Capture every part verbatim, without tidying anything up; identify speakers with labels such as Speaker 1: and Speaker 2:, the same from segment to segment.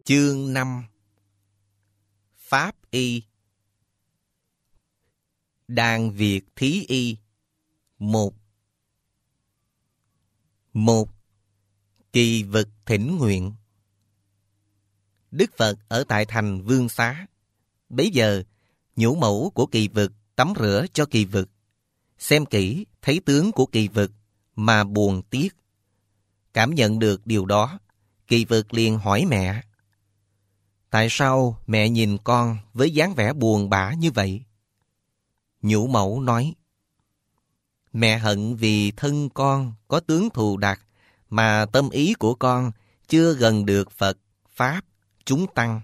Speaker 1: Chương năm. Pháp y. Đàn Việt thí y. Một. Một. Kỳ vực thỉnh nguyện. Đức Phật ở tại thành Vương Xá. Bấy giờ, nhũ mẫu của Kỳ vực tắm rửa cho Kỳ vực. Xem kỹ thấy tướng của Kỳ vực mà buồn tiếc. Cảm nhận được điều đó, Kỳ vực liền hỏi mẹ: tại sao mẹ nhìn con với dáng vẻ buồn bã như vậy? Nhũ mẫu nói: mẹ hận vì thân con có tướng thù đặc mà tâm ý của con chưa gần được Phật, Pháp, chúng tăng.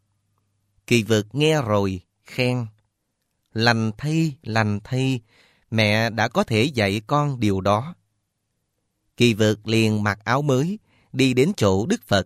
Speaker 1: Kỳ vực nghe rồi, khen: lành thay, lành thay, mẹ đã có thể dạy con điều đó. Kỳ vực liền mặc áo mới, đi đến chỗ Đức Phật.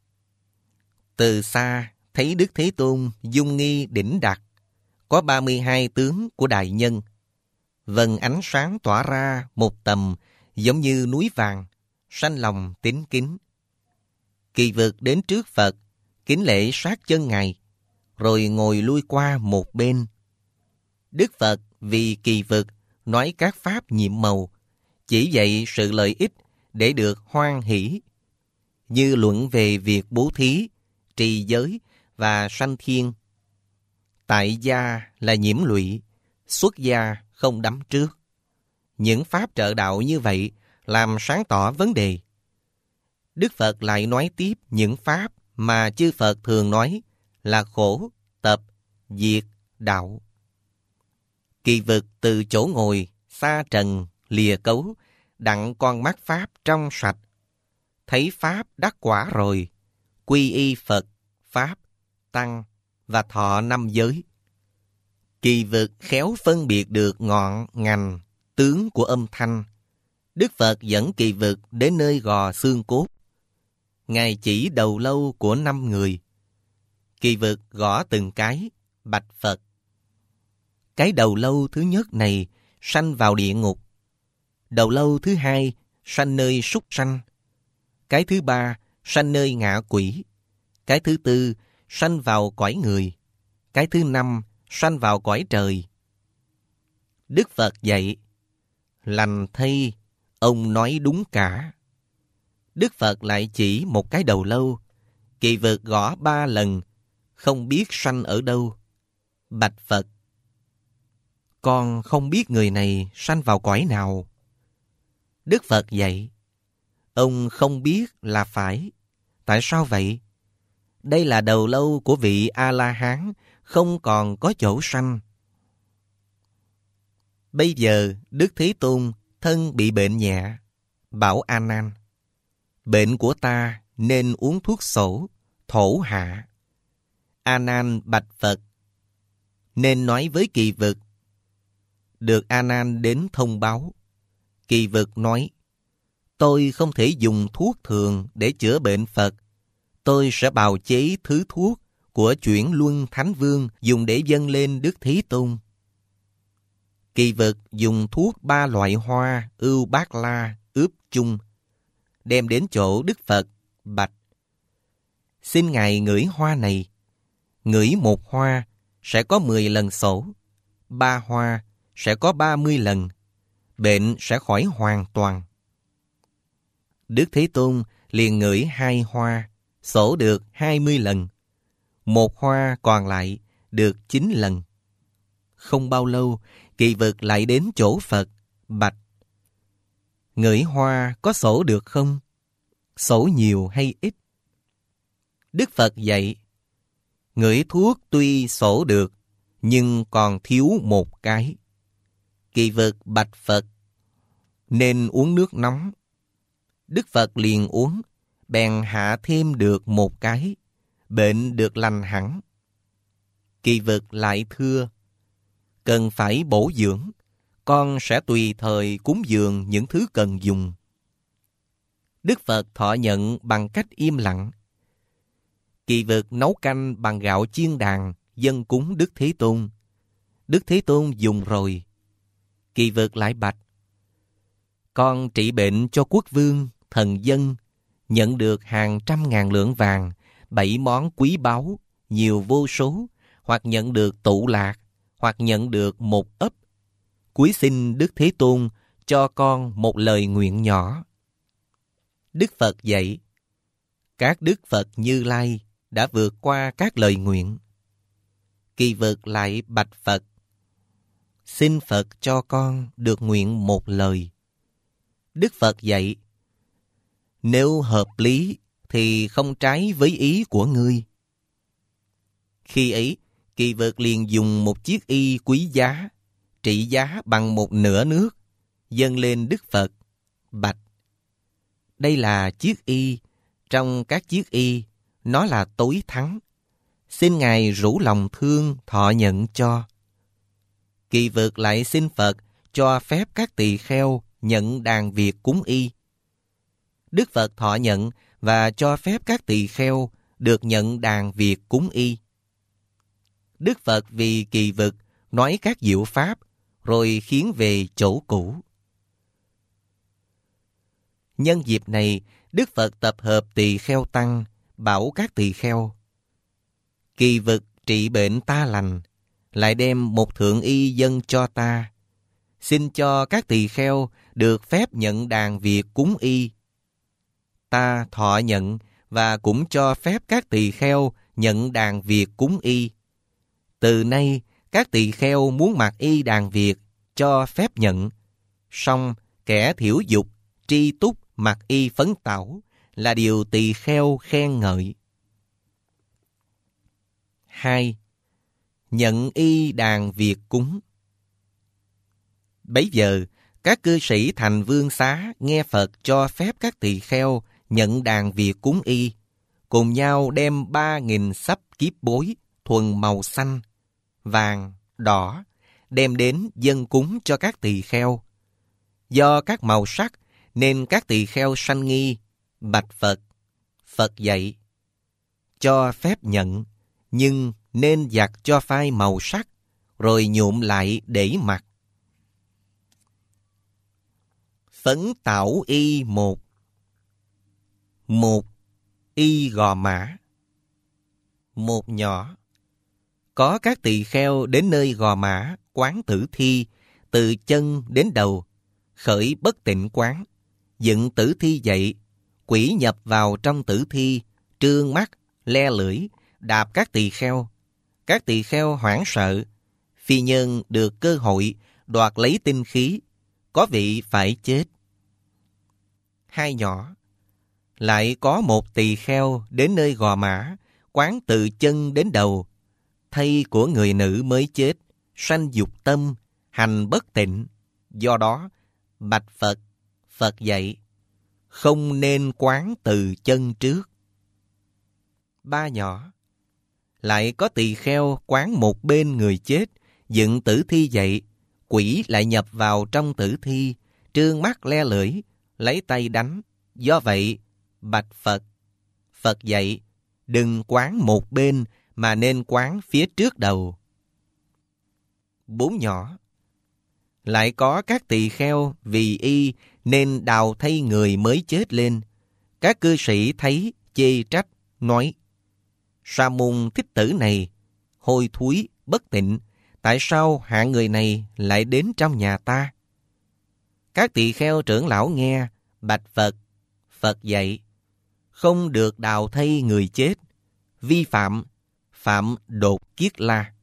Speaker 1: Từ xa, thấy Đức Thế Tôn dung nghi đỉnh đặt, có ba mươi hai tướng của đại nhân. Vầng ánh sáng tỏa ra một tầm giống như núi vàng, sanh lòng tín kính. Kỳ vực đến trước Phật, kính lễ sát chân Ngài, rồi ngồi lui qua một bên. Đức Phật vì Kỳ vực nói các pháp nhiệm màu, chỉ dạy sự lợi ích để được hoan hỷ, như luận về việc bố thí, trì giới và sanh thiên. Tại gia là nhiễm lụy, xuất gia không đắm trước. Những pháp trợ đạo như vậy làm sáng tỏ vấn đề. Đức Phật lại nói tiếp những pháp mà chư Phật thường nói là khổ, tập, diệt, đạo. Kỳ vực từ chỗ ngồi, xa trần, lìa cấu, đặng con mắt pháp trong sạch. Thấy pháp đắc quả rồi, quy y Phật, Pháp, Tăng và thọ năm giới. Kỳ vực khéo phân biệt được ngọn, ngành, tướng của âm thanh. Đức Phật dẫn Kỳ vực đến nơi gò xương cốt. Ngài chỉ đầu lâu của năm người. Kỳ vực gõ từng cái, bạch Phật: cái đầu lâu thứ nhất này sanh vào địa ngục. Đầu lâu thứ hai sanh nơi súc sanh. Cái thứ ba sanh nơi ngạ quỷ. Cái thứ tư sanh vào cõi người. Cái thứ năm sanh vào cõi trời. Đức Phật dạy: lành thay, ông nói đúng cả. Đức Phật lại chỉ một cái đầu lâu. Kỳ vực gõ ba lần, không biết sanh ở đâu. Bạch Phật: con không biết người này sanh vào cõi nào. Đức Phật dạy: ông không biết là phải. Tại sao vậy? Đây là đầu lâu của vị A-la-hán, không còn có chỗ sanh. Bây giờ Đức Thế Tôn thân bị bệnh nhẹ, bảo A Nan: bệnh của ta nên uống thuốc sổ, thổ hạ. A Nan bạch Phật: nên nói với Kỳ vực. Được A Nan đến thông báo. Kỳ vực nói: tôi không thể dùng thuốc thường để chữa bệnh Phật. Tôi sẽ bào chế thứ thuốc của Chuyển Luân Thánh Vương dùng để dâng lên Đức Thế Tôn. Kỳ vực dùng thuốc ba loại hoa ưu bát la ướp chung, đem đến chỗ Đức Phật, bạch: xin Ngài ngửi hoa này. Ngửi một hoa sẽ có mười lần sổ, ba hoa sẽ có ba mươi lần, bệnh sẽ khỏi hoàn toàn. Đức Thế Tôn liền ngửi hai hoa, sổ được hai mươi lần. Một hoa còn lại được chín lần. Không bao lâu, Kỳ vực lại đến chỗ Phật, bạch: ngửi hoa có sổ được không? Sổ nhiều hay ít? Đức Phật dạy: ngửi thuốc tuy sổ được, nhưng còn thiếu một cái. Kỳ vực bạch Phật: nên uống nước nóng. Đức Phật liền uống, bèn hạ thêm được một cái, bệnh được lành hẳn. Kỳ vực lại thưa: cần phải bổ dưỡng, con sẽ tùy thời cúng dường những thứ cần dùng. Đức Phật thọ nhận bằng cách im lặng. Kỳ vực nấu canh bằng gạo chiên đàn, dâng cúng Đức Thế Tôn. Đức Thế Tôn dùng rồi. Kỳ vực lại bạch: con trị bệnh cho quốc vương, thần dân, nhận được hàng trăm ngàn lượng vàng, bảy món quý báu, nhiều vô số, hoặc nhận được tụ lạc, hoặc nhận được một ấp. Cúi xin Đức Thế Tôn cho con một lời nguyện nhỏ. Đức Phật dạy, các Đức Phật Như Lai đã vượt qua các lời nguyện. Kỳ Vực lại bạch Phật, xin Phật cho con được nguyện một lời. Đức Phật dạy, nếu hợp lý thì không trái với ý của ngươi. Khi ấy, Kỳ Vực liền dùng một chiếc y quý giá, trị giá bằng một nửa nước, dâng lên Đức Phật, bạch, đây là chiếc y, trong các chiếc y, nó là tối thắng. Xin Ngài rủ lòng thương thọ nhận cho. Kỳ Vực lại xin Phật cho phép các tỳ kheo nhận đàn việc cúng y. Đức Phật thọ nhận và cho phép các tỳ kheo được nhận đàn việc cúng y. Đức Phật vì Kỳ Vực nói các diệu pháp, rồi khiến về chỗ cũ. Nhân dịp này, Đức Phật tập hợp tỳ kheo tăng, bảo các tỳ kheo, Kỳ Vực trị bệnh ta lành, lại đem một thượng y dâng cho ta. Xin cho các tỳ kheo được phép nhận đàn việc cúng y. Ta thọ nhận và cũng cho phép các tỳ kheo nhận đàn việc cúng y. Từ nay, các tỳ kheo muốn mặc y đàn việc, cho phép nhận. Song kẻ thiểu dục, tri túc mặc y phấn tảo là điều tỳ kheo khen ngợi. Hai. Nhận y đàn việc cúng. Bấy giờ, các cư sĩ thành Vương Xá nghe Phật cho phép các tỳ kheo nhận đàn việc cúng y, cùng nhau đem ba nghìn sắp kiếp bối thuần màu xanh, vàng, đỏ, đem đến dâng cúng cho các tỳ kheo. Do các màu sắc nên các tỳ kheo sanh nghi, bạch Phật. Phật dạy, cho phép nhận, nhưng nên giặt cho phai màu sắc, rồi nhuộm lại để mặc. Phấn tảo y một. Một, y gò mã. Một nhỏ. Có các tỳ kheo đến nơi gò mã, quán tử thi, từ chân đến đầu, khởi bất tịnh quán, dựng tử thi dậy, quỷ nhập vào trong tử thi, trương mắt, le lưỡi, đạp các tỳ kheo. Các tỳ kheo hoảng sợ, phi nhân được cơ hội đoạt lấy tinh khí, có vị phải chết. Hai nhỏ. Lại có một tỳ kheo đến nơi gò mã, quán từ chân đến đầu, thây của người nữ mới chết, sanh dục tâm, hành bất tịnh. Do đó, bạch Phật, Phật dạy, không nên quán từ chân trước. Ba nhỏ. Lại có tỳ kheo quán một bên người chết, dựng tử thi dậy, quỷ lại nhập vào trong tử thi, trương mắt le lưỡi, lấy tay đánh. Do vậy, bạch Phật, Phật dạy, đừng quán một bên mà nên quán phía trước đầu. Bốn nhỏ. Lại có các tỳ kheo vì y nên đào thây người mới chết lên. Các cư sĩ thấy chê trách, nói, Sa môn Thích Tử này, hôi thối, bất tịnh, tại sao hạng người này lại đến trong nhà ta? Các tỳ kheo trưởng lão nghe, bạch Phật, Phật dạy, không được đào thây người chết, vi phạm, phạm đột kiết la.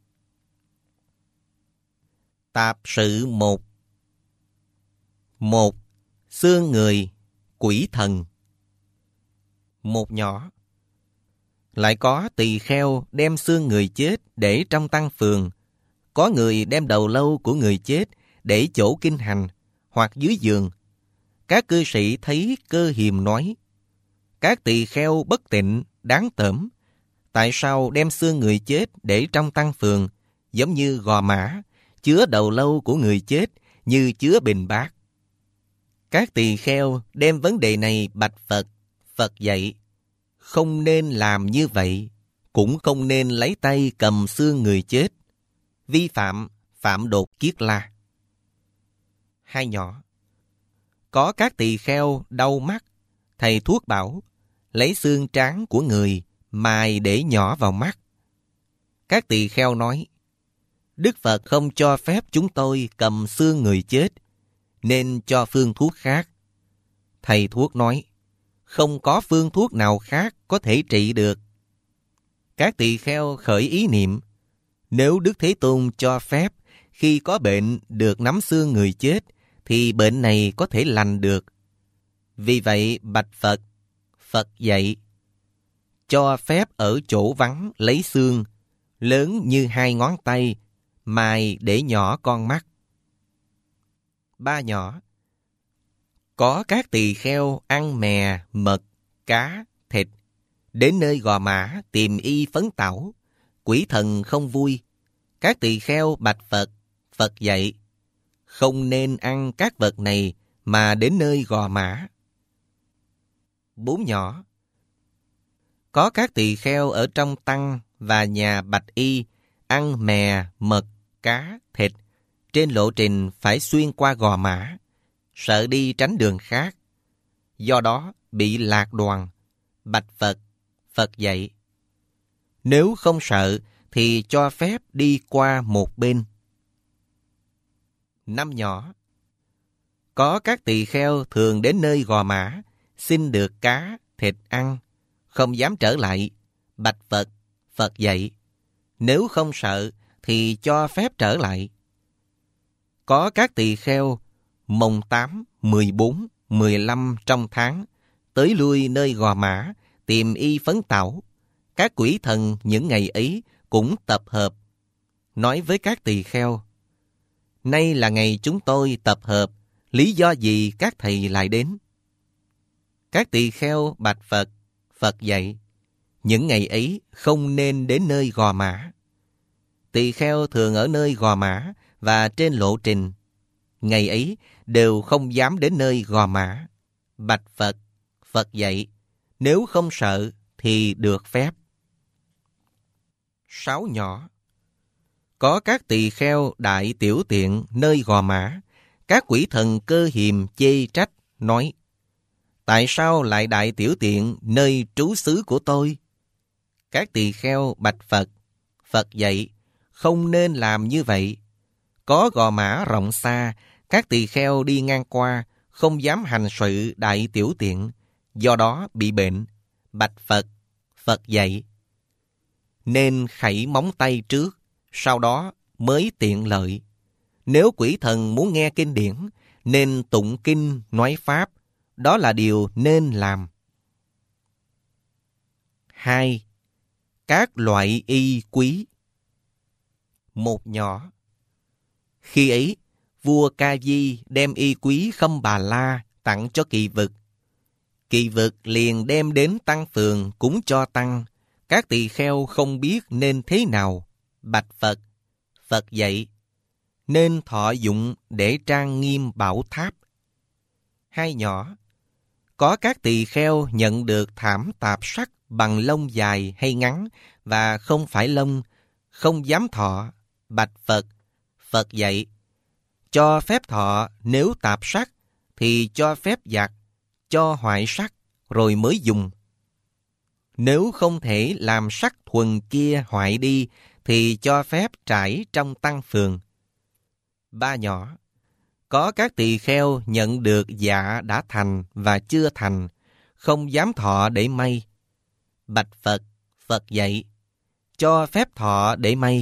Speaker 1: Tạp sự một. Một, xương người, quỷ thần. Một nhỏ. Lại có tỳ kheo đem xương người chết để trong tăng phường, có người đem đầu lâu của người chết để chỗ kinh hành, hoặc dưới giường. Các cư sĩ thấy cơ hiềm nói, các tỳ kheo bất tịnh, đáng tởm, tại sao đem xương người chết để trong tăng phường, giống như gò mã, chứa đầu lâu của người chết như chứa bình bát. Các tỳ kheo đem vấn đề này bạch Phật, Phật dạy, không nên làm như vậy, cũng không nên lấy tay cầm xương người chết, vi phạm, phạm đột kiết la. Hai nhỏ. Có các tỳ kheo đau mắt, thầy thuốc bảo, lấy xương trán của người mài để nhỏ vào mắt. Các tỳ kheo nói, Đức Phật không cho phép chúng tôi cầm xương người chết, nên cho phương thuốc khác. Thầy thuốc nói, không có phương thuốc nào khác có thể trị được. Các tỳ kheo khởi ý niệm, nếu Đức Thế Tôn cho phép khi có bệnh được nắm xương người chết, thì bệnh này có thể lành được. Vì vậy bạch Phật, Phật dạy, cho phép ở chỗ vắng lấy xương, lớn như hai ngón tay, mài để nhỏ con mắt. Ba nhỏ. Có các tỳ kheo ăn mè, mật, cá, thịt, đến nơi Gò Mã tìm y phấn tảo, quỷ thần không vui. Các tỳ kheo bạch Phật, Phật dạy, không nên ăn các vật này mà đến nơi Gò Mã. Bốn nhỏ. Có các tỳ kheo ở trong tăng và nhà bạch y ăn mè, mật, cá, thịt, trên lộ trình phải xuyên qua Gò Mã, sợ đi tránh đường khác, do đó bị lạc đoàn. Bạch Phật, Phật dạy, nếu không sợ thì cho phép đi qua một bên. Năm nhỏ. Có các tỳ kheo thường đến nơi Gò Mã, xin được cá, thịt ăn, không dám trở lại. Bạch Phật, Phật dạy, nếu không sợ thì cho phép trở lại. Có các tỳ kheo mồng tám, mười bốn, mười lăm trong tháng tới lui nơi Gò Mã tìm y phấn tảo. Các quỷ thần những ngày ấy cũng tập hợp, nói với các tỳ kheo, nay là ngày chúng tôi tập hợp, lý do gì các thầy lại đến? Các tỳ kheo bạch Phật, Phật dạy, những ngày ấy không nên đến nơi Gò Mã. Tỳ kheo thường ở nơi Gò Mã và trên lộ trình, ngày ấy đều không dám đến nơi Gò Mã. Bạch Phật, Phật dạy, nếu không sợ thì được phép. Sáu nhỏ. Có các tỳ kheo đại tiểu tiện nơi Gò Mã, các quỷ thần cơ hiềm chê trách, nói, tại sao lại đại tiểu tiện nơi trú xứ của tôi? Các tỳ kheo bạch Phật, Phật dạy, không nên làm như vậy. Có Gò Mã rộng xa, các tỳ kheo đi ngang qua, không dám hành sự đại tiểu tiện, do đó bị bệnh. Bạch Phật, Phật dạy, nên khẩy móng tay trước, sau đó mới tiện lợi. Nếu quỷ thần muốn nghe kinh điển, nên tụng kinh nói pháp, đó là điều nên làm. Hai. Các loại y quý. Một nhỏ. Khi ấy, vua Ca Di đem y quý Khâm Bà La tặng cho Kỳ Vực. Kỳ Vực liền đem đến tăng phường cúng cho tăng. Các tỳ kheo không biết nên thế nào. Bạch Phật, Phật dạy, nên thọ dụng để trang nghiêm bảo tháp. Hai nhỏ. Có các tỳ kheo nhận được thảm tạp sắc bằng lông dài hay ngắn và không phải lông, không dám thọ. Bạch Phật, Phật dạy, cho phép thọ nếu tạp sắc thì cho phép giặt, cho hoại sắc rồi mới dùng. Nếu không thể làm sắc thuần kia hoại đi thì cho phép trải trong tăng phường. Ba nhỏ. Có các tỳ kheo nhận được dạ đã thành và chưa thành, không dám thọ để may. Bạch Phật, Phật dạy, cho phép thọ để may.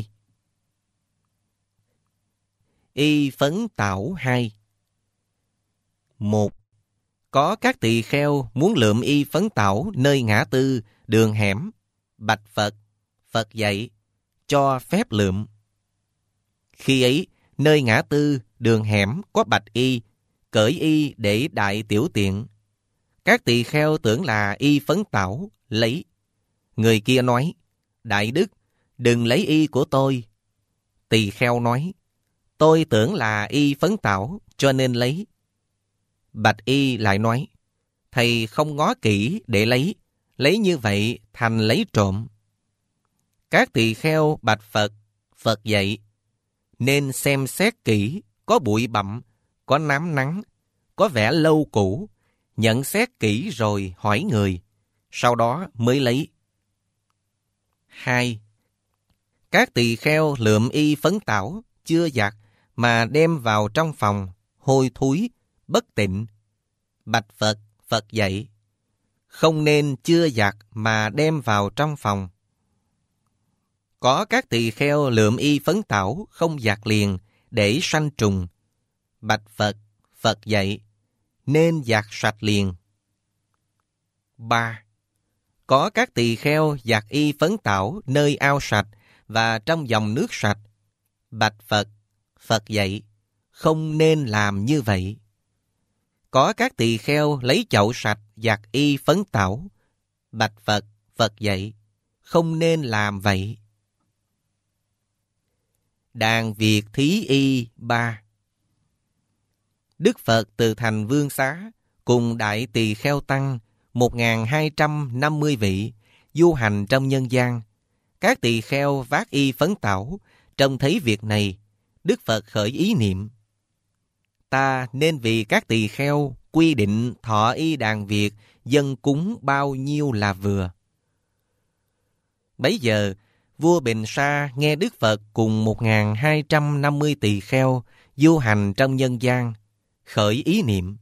Speaker 1: Y phấn tảo hai. Một. Có các tỳ kheo muốn lượm y phấn tảo nơi ngã tư, đường hẻm. Bạch Phật, Phật dạy, cho phép lượm. Khi ấy, nơi ngã tư, đường hẻm có bạch y, cởi y để đại tiểu tiện. Các tỳ kheo tưởng là y phấn tảo, lấy. Người kia nói, Đại Đức, đừng lấy y của tôi. Tỳ kheo nói, tôi tưởng là y phấn tảo, cho nên lấy. Bạch y lại nói, thầy không ngó kỹ để lấy, lấy như vậy thành lấy trộm. Các tỳ kheo bạch Phật, Phật dạy, nên xem xét kỹ, có bụi bặm, có nám nắng, có vẻ lâu cũ, nhận xét kỹ rồi hỏi người, sau đó mới lấy. Hai, các tỳ kheo lượm y phấn tảo, chưa giặt, mà đem vào trong phòng, hôi thối, bất tịnh. Bạch Phật, Phật dạy, không nên chưa giặt mà đem vào trong phòng. Có các tỳ kheo lượm y phấn tảo, không giặt liền, để sanh trùng. Bạch Phật, Phật dạy, nên giặt sạch liền. Ba, có các tỳ kheo giặt y phấn tảo nơi ao sạch và trong dòng nước sạch. Bạch Phật, Phật dạy, không nên làm như vậy. Có các tỳ kheo lấy chậu sạch giặt y phấn tảo. Bạch Phật, Phật dạy, không nên làm vậy. Đàn Việt Thí Y ba. Đức Phật từ thành Vương Xá cùng đại tỳ kheo tăng một nghìn hai trăm năm mươi vị du hành trong nhân gian. Các tỳ kheo vác y phấn tảo, trông thấy việc này, Đức Phật khởi ý niệm: ta nên vì các tỳ kheo quy định thọ y đàn Việt dâng cúng bao nhiêu là vừa. Bấy giờ, vua Bình Sa nghe Đức Phật cùng một nghìn hai trăm năm mươi tỳ kheo du hành trong nhân gian, khởi ý niệm: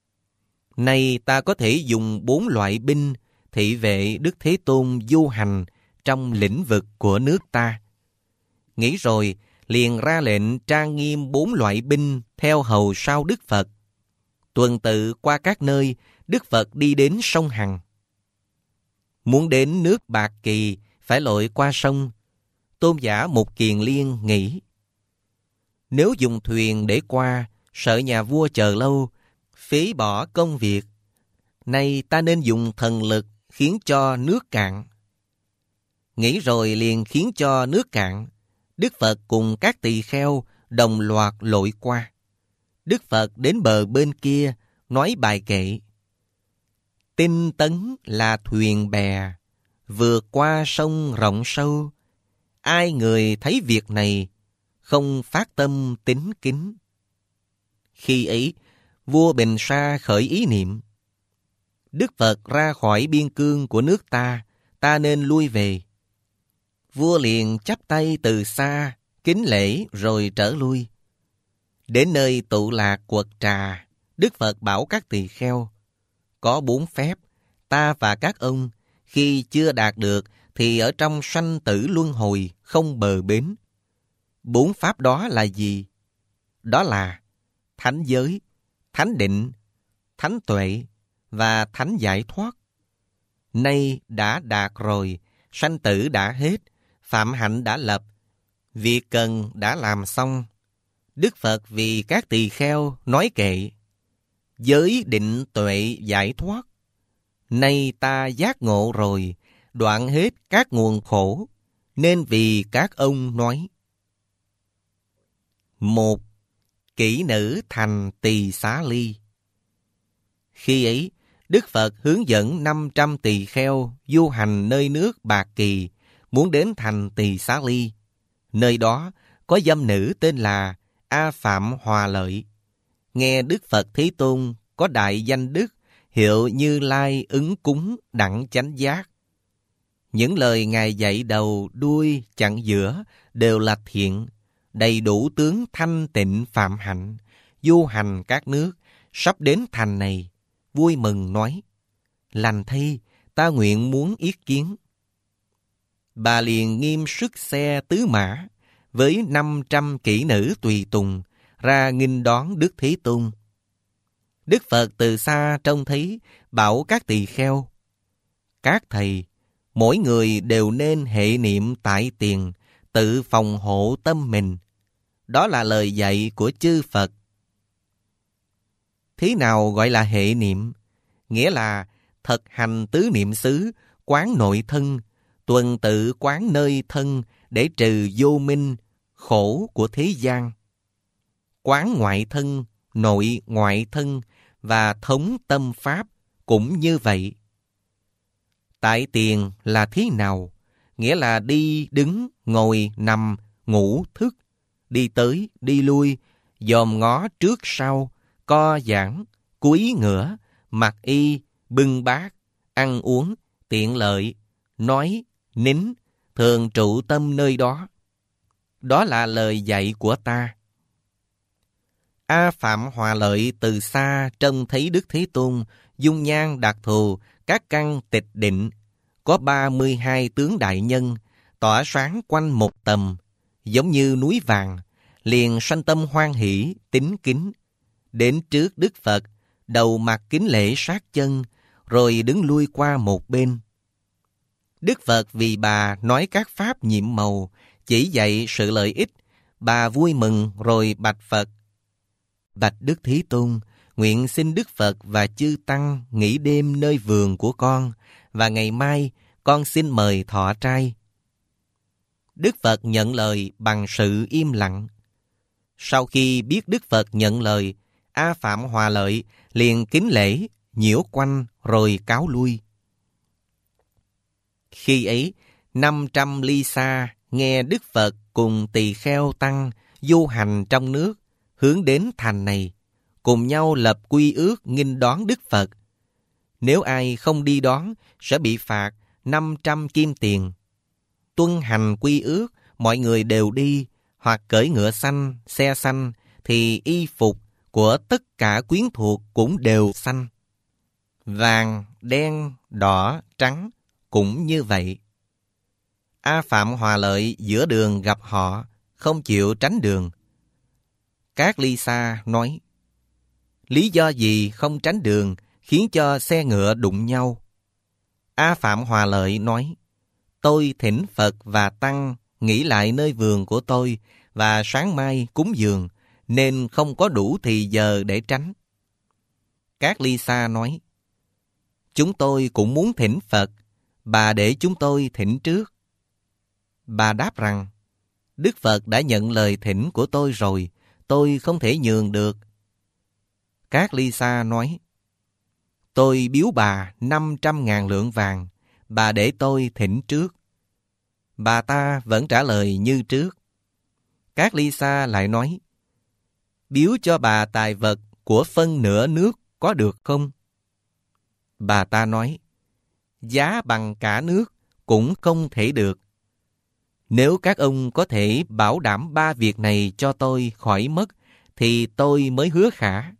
Speaker 1: nay ta có thể dùng bốn loại binh thị vệ Đức Thế Tôn du hành trong lĩnh vực của nước ta. Nghĩ rồi, liền ra lệnh trang nghiêm bốn loại binh theo hầu sau Đức Phật. Tuần tự qua các nơi, Đức Phật đi đến sông Hằng. Muốn đến nước Bạc Kỳ, phải lội qua sông. Tôn giả Mục Kiền Liên nghĩ: nếu dùng thuyền để qua, sợ nhà vua chờ lâu, phí bỏ công việc. Nay ta nên dùng thần lực khiến cho nước cạn. Nghĩ rồi liền khiến cho nước cạn. Đức Phật cùng các tỳ kheo đồng loạt lội qua. Đức Phật đến bờ bên kia, nói bài kệ: tinh tấn là thuyền bè, vượt qua sông rộng sâu. Ai người thấy việc này, không phát tâm tín kính. Khi ấy, vua Bình Sa khởi ý niệm: Đức Phật ra khỏi biên cương của nước ta, ta nên lui về. Vua liền chắp tay từ xa, kính lễ rồi trở lui. Đến nơi tụ lạc quật trà, Đức Phật bảo các tỳ kheo: có bốn phép, ta và các ông khi chưa đạt được thì ở trong sanh tử luân hồi không bờ bến. Bốn pháp đó là gì? Đó là thánh giới, thánh định, thánh tuệ và thánh giải thoát. Nay đã đạt rồi, sanh tử đã hết, phạm hạnh đã lập, việc cần đã làm xong. Đức Phật vì các tỳ kheo nói kệ: giới định tuệ giải thoát. Nay ta giác ngộ rồi, đoạn hết các nguồn khổ, nên vì các ông nói. Một, kỹ nữ thành tỳ xá ly. Khi ấy, Đức Phật hướng dẫn năm trăm tỳ kheo du hành nơi nước Bạc Kỳ, muốn đến thành Tỳ Xá Ly. Nơi đó có dâm nữ tên là A Phạm Hòa Lợi. Nghe Đức Phật Thế Tôn có đại danh đức, hiệu Như Lai ứng cúng đẳng chánh giác. Những lời Ngài dạy đầu, đuôi, chặn giữa đều là thiện, đầy đủ tướng thanh tịnh phạm hạnh, du hành các nước, sắp đến thành này, vui mừng nói: lành thay, ta nguyện muốn yết kiến. Bà liền nghiêm sức xe tứ mã với năm trăm kỹ nữ tùy tùng ra nghênh đón Đức Thế Tôn. Đức Phật từ xa trông thấy, bảo các tỳ kheo: các thầy, mỗi người đều nên hệ niệm tại tiền, tự phòng hộ tâm mình. Đó là lời dạy của chư Phật. Thế nào gọi là hệ niệm? Nghĩa là thực hành tứ niệm xứ, quán nội thân, tuần tự quán nơi thân để trừ vô minh, khổ của thế gian. Quán ngoại thân, nội ngoại thân và thống tâm pháp cũng như vậy. Tại tiền là thế nào? Nghĩa là đi, đứng, ngồi, nằm, ngủ, thức, đi tới, đi lui, dòm ngó trước sau, co giãn, cúi ngửa, mặc y, bưng bát, ăn uống, tiện lợi, nói, nín, thường trụ tâm nơi đó. Đó là lời dạy của ta. A Phạm Hòa Lợi từ xa trông thấy Đức Thế Tôn dung nhan đặc thù, các căn tịch định, có ba mươi hai tướng đại nhân, tỏa sáng quanh một tầm, giống như núi vàng, liền sanh tâm hoan hỷ, tín kính. Đến trước Đức Phật, đầu mặt kính lễ sát chân, rồi đứng lui qua một bên. Đức Phật vì bà nói các pháp nhiệm màu, chỉ dạy sự lợi ích, bà vui mừng rồi bạch Phật. Bạch Đức Thế Tôn, nguyện xin Đức Phật và chư Tăng nghỉ đêm nơi vườn của con, và ngày mai con xin mời thọ trai. Đức Phật nhận lời bằng sự im lặng. Sau khi biết Đức Phật nhận lời, A Phạm Hòa Lợi liền kính lễ, nhiễu quanh rồi cáo lui. Khi ấy, năm trăm ly xa nghe Đức Phật cùng tỳ kheo tăng du hành trong nước, hướng đến thành này, cùng nhau lập quy ước nghinh đón Đức Phật. Nếu ai không đi đón, sẽ bị phạt năm trăm kim tiền. Tuân hành quy ước, mọi người đều đi, hoặc cưỡi ngựa xanh, xe xanh, thì y phục của tất cả quyến thuộc cũng đều xanh. Vàng, đen, đỏ, trắng cũng như vậy. A Phạm Hòa Lợi giữa đường gặp họ, không chịu tránh đường. Các ly xa nói, lý do gì không tránh đường khiến cho xe ngựa đụng nhau? A Phạm Hòa Lợi nói, tôi thỉnh Phật và Tăng nghỉ lại nơi vườn của tôi, và sáng mai cúng dường, nên không có đủ thì giờ để tránh. Các ly xa nói, chúng tôi cũng muốn thỉnh Phật, bà để chúng tôi thỉnh trước. Bà đáp rằng, Đức Phật đã nhận lời thỉnh của tôi rồi, tôi không thể nhường được. Các ly xa nói, tôi biếu bà năm trăm ngàn lượng vàng, bà để tôi thỉnh trước. Bà ta vẫn trả lời như trước. Các ly xa lại nói, biếu cho bà tài vật của phân nửa nước có được không? Bà ta nói, giá bằng cả nước cũng không thể được. Nếu các ông có thể bảo đảm ba việc này cho tôi khỏi mất, thì tôi mới hứa khả.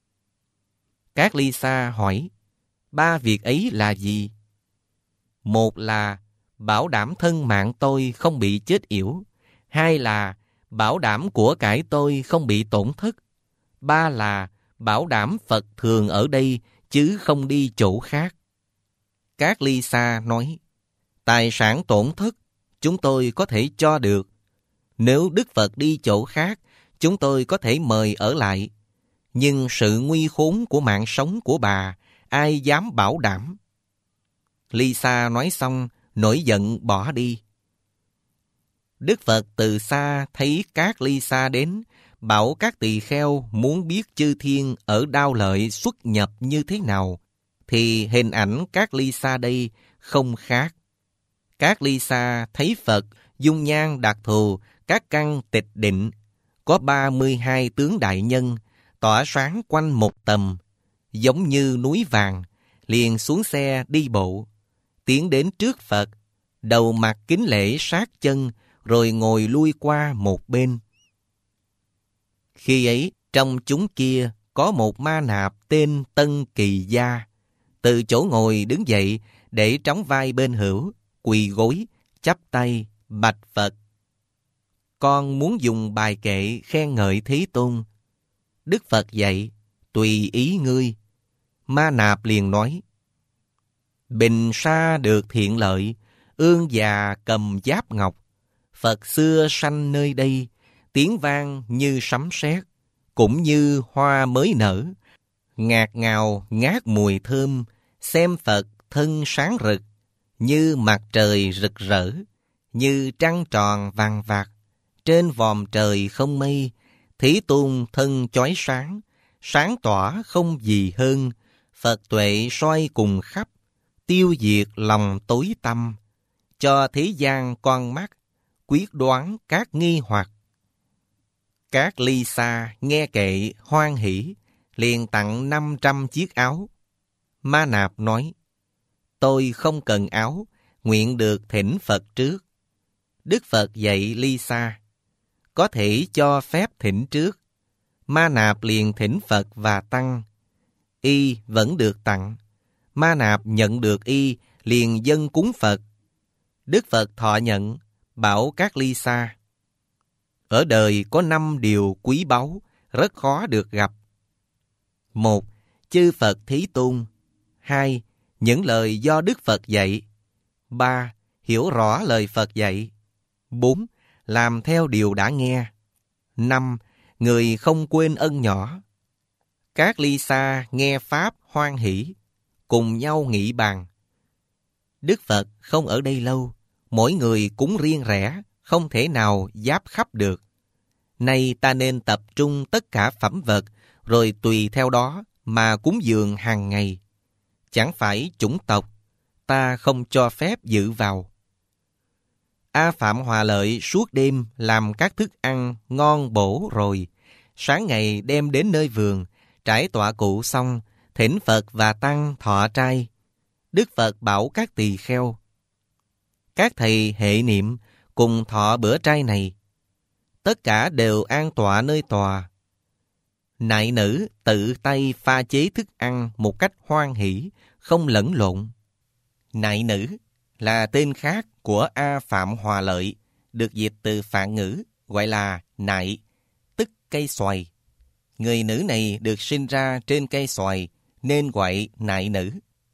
Speaker 1: Các ly xa hỏi, ba việc ấy là gì? Một là bảo đảm thân mạng tôi không bị chết yểu. Hai là bảo đảm của cải tôi không bị tổn thất. Ba là bảo đảm Phật thường ở đây chứ không đi chỗ khác. Các ly xa nói, tài sản tổn thất chúng tôi có thể cho được. Nếu Đức Phật đi chỗ khác, chúng tôi có thể mời ở lại. Nhưng sự nguy khốn của mạng sống của bà, ai dám bảo đảm? Ly xa nói xong, nổi giận bỏ đi. Đức Phật từ xa thấy các ly xa đến, bảo các tỳ kheo muốn biết chư thiên ở Đao Lợi xuất nhập như thế nào, thì hình ảnh các ly xa đây không khác. Các ly xa thấy Phật dung nhan đặc thù, các căn tịch định, có ba mươi hai tướng đại nhân, tỏa sáng quanh một tầm, giống như núi vàng, liền xuống xe đi bộ, tiến đến trước Phật, đầu mặt kính lễ sát chân, rồi ngồi lui qua một bên. Khi ấy, trong chúng kia có một ma nạp tên Tân Kỳ Gia, từ chỗ ngồi đứng dậy để trống vai bên hữu, quỳ gối, chắp tay, bạch Phật. Con muốn dùng bài kệ khen ngợi Thế Tôn. Đức Phật dạy, tùy ý ngươi. Ma nạp liền nói, bình sa được thiện lợi, ương già cầm giáp ngọc. Phật xưa sanh nơi đây, tiếng vang như sấm sét, cũng như hoa mới nở. Ngạt ngào ngát mùi thơm, xem Phật thân sáng rực, như mặt trời rực rỡ, như trăng tròn vàng vạt. Trên vòm trời không mây, Thế Tôn thân chói sáng, sáng tỏa không gì hơn. Phật tuệ soi cùng khắp, tiêu diệt lòng tối tăm, cho thế gian con mắt, quyết đoán các nghi hoặc. Các ly xa nghe kệ hoan hỷ, liền tặng năm trăm chiếc áo. Ma nạp nói, tôi không cần áo, nguyện được thỉnh Phật trước. Đức Phật dạy ly xa, có thể cho phép thỉnh trước. Ma Nạp liền thỉnh Phật và Tăng. Y vẫn được tặng. Ma Nạp nhận được y liền dâng cúng Phật. Đức Phật thọ nhận, bảo các ly xa. Ở đời có năm điều quý báu, rất khó được gặp. Một, chư Phật Thí Tôn. Hai, những lời do Đức Phật dạy. Ba, hiểu rõ lời Phật dạy. Bốn, làm theo điều đã nghe. Năm, người không quên ân nhỏ. Các ly xa nghe Pháp hoan hỷ, cùng nhau nghị bàn. Đức Phật không ở đây lâu, mỗi người cúng riêng rẽ, không thể nào giáp khắp được. Nay ta nên tập trung tất cả phẩm vật, rồi tùy theo đó mà cúng dường hàng ngày. Chẳng phải chủng tộc, ta không cho phép dự vào. A Phạm Hòa Lợi suốt đêm làm các thức ăn ngon bổ rồi, sáng ngày đem đến nơi vườn, trải tọa cụ xong, thỉnh Phật và Tăng thọ trai. Đức Phật bảo các tỳ kheo, các thầy hệ niệm cùng thọ bữa trai này. Tất cả đều an tọa nơi tòa. Nại nữ tự tay pha chế thức ăn một cách hoan hỷ, không lẫn lộn. Nại nữ là tên khác của A Phạm Hòa Lợi, được dịch từ Phạn ngữ, gọi là nại, tức cây xoài. Người nữ này được sinh ra trên cây xoài, nên gọi nại nữ.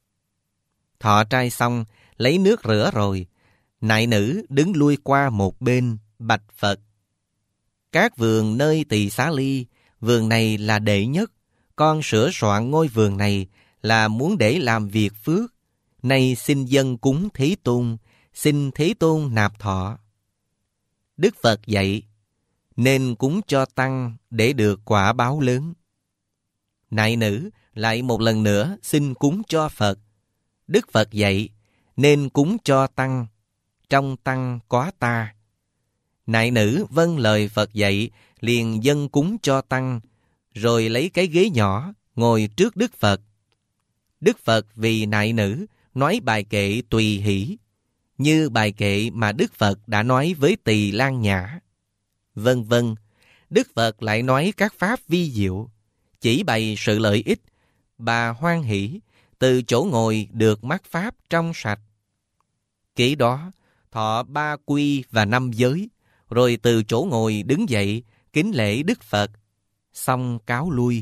Speaker 1: Thọ trai xong, lấy nước rửa rồi, nại nữ đứng lui qua một bên, bạch Phật. Các vườn nơi Tỳ Xá Ly, vườn này là đệ nhất. Con sửa soạn ngôi vườn này là muốn để làm việc phước. Nay xin dâng cúng Thế Tôn, xin Thế Tôn nạp thọ. Đức Phật dạy, nên cúng cho Tăng để được quả báo lớn. Nại nữ lại một lần nữa xin cúng cho Phật. Đức Phật dạy, nên cúng cho Tăng, trong Tăng có ta. Nại nữ vâng lời Phật dạy, liền dâng cúng cho Tăng, rồi lấy cái ghế nhỏ, ngồi trước Đức Phật. Đức Phật vì nại nữ, nói bài kệ tùy hỷ, như bài kệ mà Đức Phật đã nói với Tỳ Lan Nhã. Vân vân, Đức Phật lại nói các pháp vi diệu, chỉ bày sự lợi ích, bà hoan hỷ, từ chỗ ngồi được mắc pháp trong sạch. Kỹ đó, thọ ba quy và năm giới, rồi từ chỗ ngồi đứng dậy, kính lễ Đức Phật, xong cáo lui.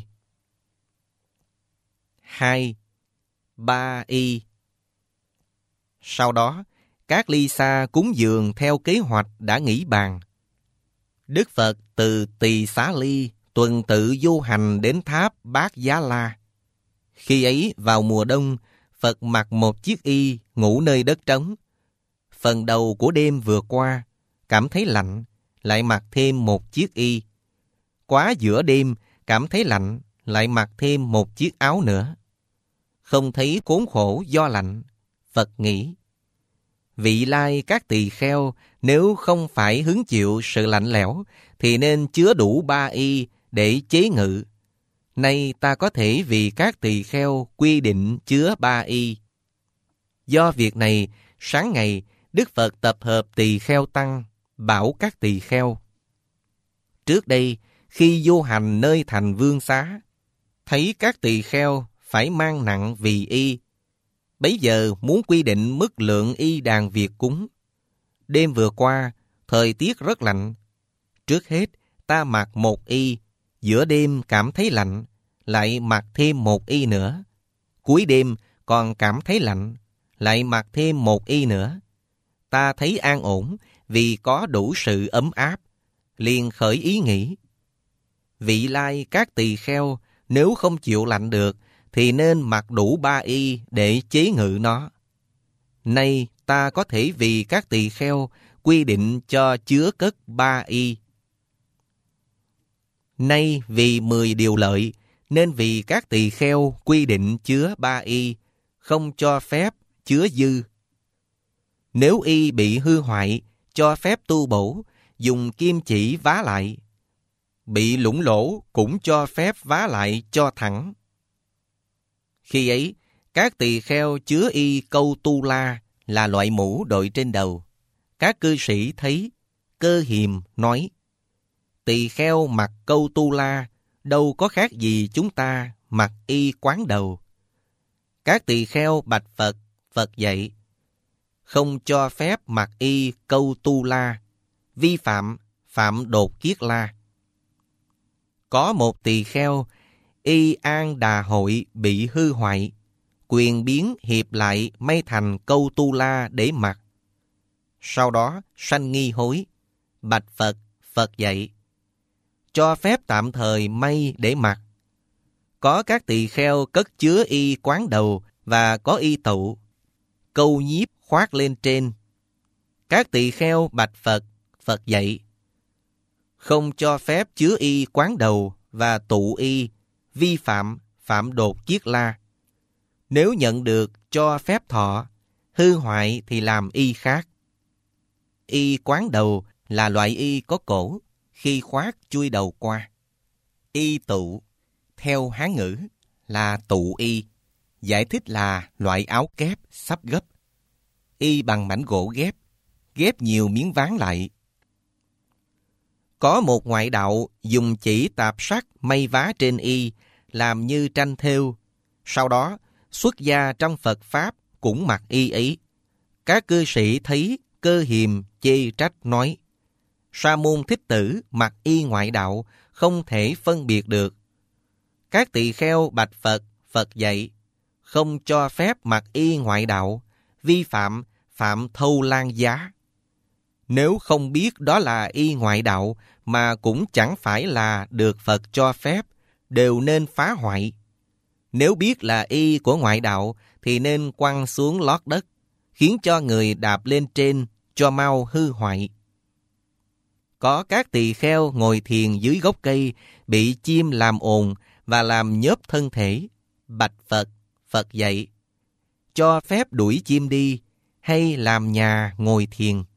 Speaker 1: Hai, ba y. Sau đó, các ly xa cúng dường theo kế hoạch đã nghĩ bàn. Đức Phật từ Tỳ Xá Ly tuần tự du hành đến tháp Bát Giá La. Khi ấy vào mùa đông, Phật mặc một chiếc y ngủ nơi đất trống. Phần đầu của đêm vừa qua, cảm thấy lạnh, lại mặc thêm một chiếc y. Quá giữa đêm, cảm thấy lạnh, lại mặc thêm một chiếc áo nữa. Không thấy khốn khổ do lạnh, Phật nghĩ, vị lai các tỳ kheo nếu không phải hứng chịu sự lạnh lẽo, thì nên chứa đủ ba y để chế ngự. Nay ta có thể vì các tỳ kheo quy định chứa ba y. Do việc này, sáng ngày, Đức Phật tập hợp tỳ kheo tăng, bảo các tỳ kheo. Trước đây, khi du hành nơi thành Vương Xá, thấy các tỳ kheo phải mang nặng vì y. Bấy giờ muốn quy định mức lượng y đàn việc cúng. Đêm vừa qua, thời tiết rất lạnh. Trước hết, ta mặc một y, giữa đêm cảm thấy lạnh, lại mặc thêm một y nữa. Cuối đêm còn cảm thấy lạnh, lại mặc thêm một y nữa. Ta thấy an ổn vì có đủ sự ấm áp, liền khởi ý nghĩ. Vị lai các tỳ kheo nếu không chịu lạnh được, thì nên mặc đủ ba y để chế ngự nó. Nay ta có thể vì các tỳ kheo quy định cho chứa cất ba y. Nay vì mười điều lợi, nên vì các tỳ kheo quy định chứa ba y, không cho phép chứa dư. Nếu y bị hư hoại, cho phép tu bổ, dùng kim chỉ vá lại. Bị lủng lỗ cũng cho phép vá lại cho thẳng. Khi ấy, các tỳ kheo chứa y câu tu la là loại mũ đội trên đầu. Các cư sĩ thấy, Cơ Hiềm nói, tỳ kheo mặc câu tu la, đâu có khác gì chúng ta mặc y quán đầu. Các tỳ kheo bạch Phật, Phật dạy, không cho phép mặc y câu tu la, vi phạm, phạm đột kiết la. Có một tỳ kheo, y an đà hội bị hư hoại, quyền biến hiệp lại may thành câu tu la để mặc. Sau đó sanh nghi hối, bạch Phật, Phật dạy, cho phép tạm thời may để mặc. Có các tỳ kheo cất chứa y quán đầu và có y tụ, câu nhiếp khoác lên trên. Các tỳ kheo bạch Phật, Phật dạy, không cho phép chứa y quán đầu và tụ y, vi phạm, phạm đột kiết la. Nếu nhận được cho phép thọ, hư hoại thì làm y khác. Y quán đầu là loại y có cổ, khi khoác chui đầu qua. Y tụ, theo Hán ngữ, là tụ y, giải thích là loại áo kép sắp gấp. Y bằng mảnh gỗ ghép, ghép nhiều miếng ván lại. Có một ngoại đạo dùng chỉ tạp sắt may vá trên y, làm như tranh thêu. Sau đó, xuất gia trong Phật Pháp cũng mặc y ấy. Các cư sĩ thấy, Cơ Hiềm chê trách nói, Sa môn Thích Tử mặc y ngoại đạo, không thể phân biệt được. Các tỳ kheo bạch Phật, Phật dạy, không cho phép mặc y ngoại đạo, vi phạm, phạm thâu lan giá. Nếu không biết đó là y ngoại đạo, mà cũng chẳng phải là được Phật cho phép, đều nên phá hoại. Nếu biết là y của ngoại đạo, thì nên quăng xuống lót đất, khiến cho người đạp lên trên, cho mau hư hoại. Có các tỳ kheo ngồi thiền dưới gốc cây, bị chim làm ồn và làm nhớp thân thể. Bạch Phật, Phật dạy, cho phép đuổi chim đi, hay làm nhà ngồi thiền.